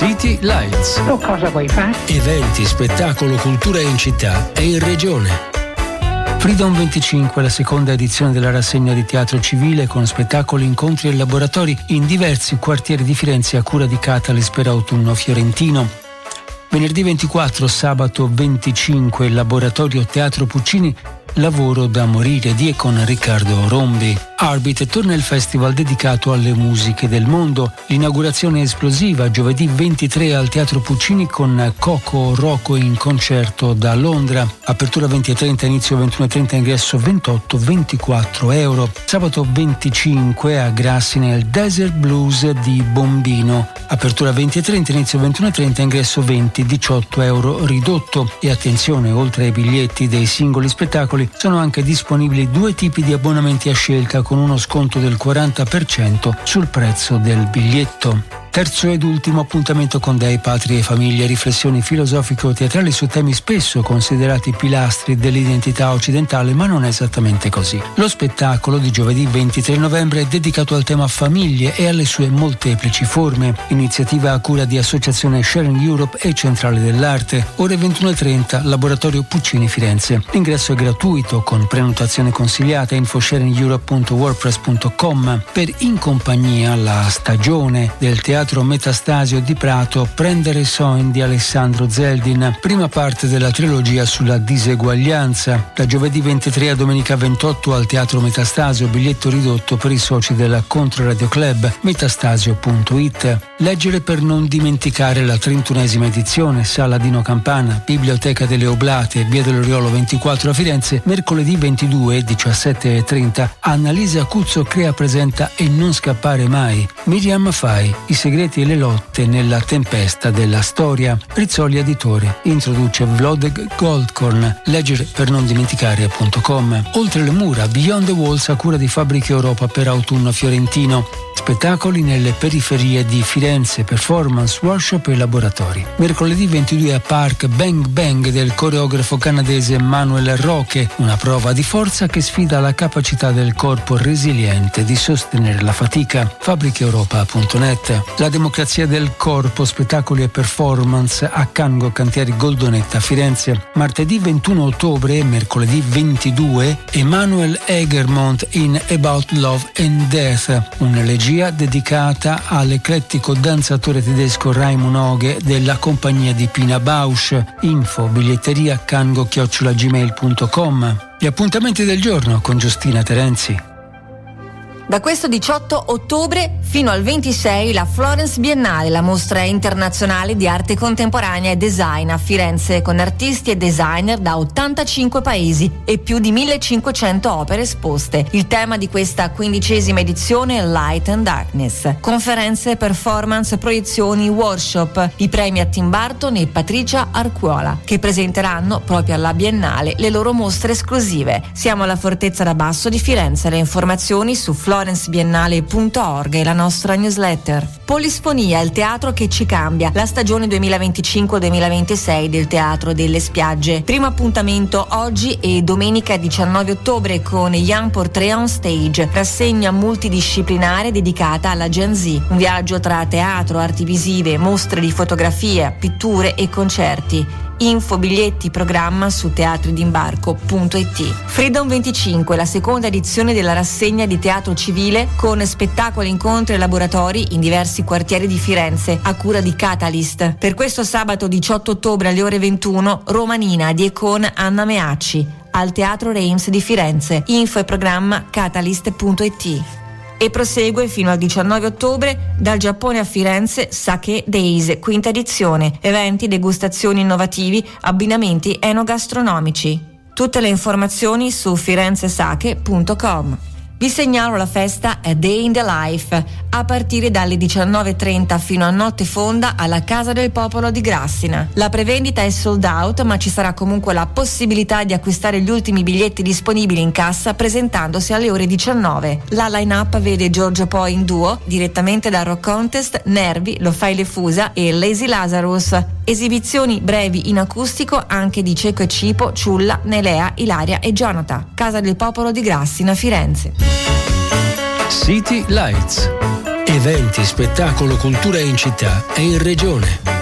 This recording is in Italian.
City Lights. Tu cosa vuoi fare? Eventi, spettacolo, cultura in città e in regione. Freedom 25, la seconda edizione della rassegna di teatro civile con spettacoli, incontri e laboratori in diversi quartieri di Firenze a cura di Catalyst per Autunno Fiorentino. Venerdì 24, sabato 25, laboratorio Teatro Puccini, Lavoro da morire di e con Riccardo Rombi. Arbit torna il festival dedicato alle musiche del mondo. L'inaugurazione esplosiva giovedì 23 al Teatro Puccini con Coco Rocco in concerto da Londra. Apertura 20:30, inizio 21:30, ingresso 28-24 euro. Sabato 25 a Grassi nel Desert Blues di Bombino. Apertura 20:30, inizio 21:30, ingresso 20-18 euro ridotto. E attenzione, oltre ai biglietti dei singoli spettacoli sono anche disponibili 2 tipi di abbonamenti a scelta con uno sconto del 40% sul prezzo del biglietto. Terzo ed ultimo appuntamento con Dei, Patria e Famiglia, riflessioni filosofico-teatrali su temi spesso considerati pilastri dell'identità occidentale, ma non è esattamente così. Lo spettacolo di giovedì 23 novembre è dedicato al tema famiglie e alle sue molteplici forme. Iniziativa a cura di Associazione Sharing Europe e Centrale dell'Arte. Ore 21:30, Laboratorio Puccini Firenze. L'ingresso è gratuito con prenotazione consigliata. infosharingeurope.wordpress.com. Per In Compagnia, la stagione del teatro Metastasio di Prato, Prendere Sogni di Alessandro Zeldin, prima parte della trilogia sulla diseguaglianza. Da giovedì 23 a domenica 28 al Teatro Metastasio, biglietto ridotto per i soci del Controradio Club, metastasio.it. Leggere per non dimenticare la 31esima edizione, Sala Dino Campana, Biblioteca delle Oblate, Via dell'Oriolo 24 a Firenze, mercoledì 22, 17:30. Annalisa Cuzzo crea, presenta E non scappare mai. Miriam Fai, i segreti e le lotte nella tempesta della storia. Rizzoli Editore introduce Vlodek Goldkorn, leggere per non dimenticare.com. Oltre le mura, Beyond the Walls a cura di Fabbriche Europa per Autunno Fiorentino. Spettacoli nelle periferie di Firenze, performance, workshop e laboratori. Mercoledì 22 a Park, Bang Bang del coreografo canadese Manuel Roque, una prova di forza che sfida la capacità del corpo resiliente di sostenere la fatica. Fabbricheeuropa.net. La democrazia del corpo, spettacoli e performance a Cango Cantieri Goldonetta Firenze. Martedì 21 ottobre e mercoledì 22 Emanuel Egermont in About Love and Death, un'elegia dedicata all'eclettico danzatore tedesco Raimund Oge della compagnia di Pina Bausch. Info biglietteria cango@gmail.com. Gli appuntamenti del giorno con Giustina Terenzi. Da questo 18 ottobre fino al 26 la Florence Biennale, la mostra internazionale di arte contemporanea e design a Firenze, con artisti e designer da 85 paesi e più di 1500 opere esposte. Il tema di questa 15ª edizione è Light and Darkness. Conferenze, performance, proiezioni, workshop. I premi a Tim Burton e Patricia Arcuola, che presenteranno proprio alla Biennale le loro mostre esclusive. Siamo alla Fortezza da Basso di Firenze. Le informazioni su florencebiennale.org e la nostra newsletter. Polisfonia, il teatro che ci cambia, la stagione 2025-2026 del Teatro delle Spiagge. Primo appuntamento oggi e domenica 19 ottobre con Young Portrait on Stage, rassegna multidisciplinare dedicata alla Gen Z. Un viaggio tra teatro, arti visive, mostre di fotografia, pitture e concerti. Info, biglietti, programma su teatrodimbarco.it. Freedom 25, la seconda edizione della rassegna di teatro civile con spettacoli, incontri e laboratori in diversi quartieri di Firenze a cura di Catalyst. Per questo sabato 18 ottobre alle ore 21 Romanina di e con Anna Meacci al Teatro Reims di Firenze. Info e programma catalyst.it. E prosegue fino al 19 ottobre dal Giappone a Firenze Sake Days, quinta edizione, eventi, degustazioni innovativi, abbinamenti enogastronomici. Tutte le informazioni su firenzesake.com. Vi segnalo la festa A Day in the Life a partire dalle 19:30 fino a notte fonda alla Casa del Popolo di Grassina. La prevendita è sold out, ma ci sarà comunque la possibilità di acquistare gli ultimi biglietti disponibili in cassa presentandosi alle ore 19. La line-up vede Giorgio Poi in duo, direttamente da Rock Contest, Nervi, Lo Fai le Fusa e Lazy Lazarus. Esibizioni brevi in acustico anche di Cieco e Cipo, Ciulla, Nelea, Ilaria e Jonathan. Casa del Popolo di Grassina, Firenze. City Lights. Eventi, spettacolo, cultura in città e in regione.